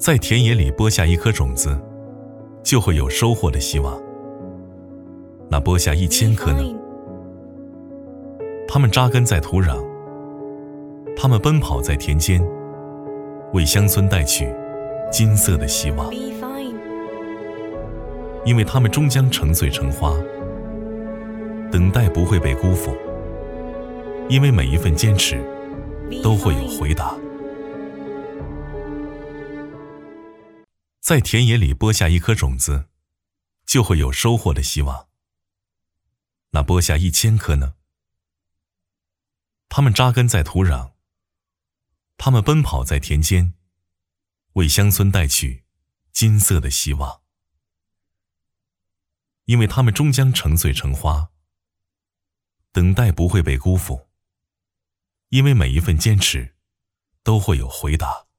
在田野里播下一颗种子，就会有收获的希望。那播下1000颗呢？它们扎根在土壤，它们奔跑在田间，为乡村带去金色的希望。因为它们终将成穗成花，等待不会被辜负，因为每一份坚持都会有回答。在田野里播下一颗种子，就会有收获的希望。那播下1000颗呢？它们扎根在土壤，它们奔跑在田间，为乡村带去金色的希望。因为它们终将成穗成花，等待不会被辜负，因为每一份坚持都会有回答。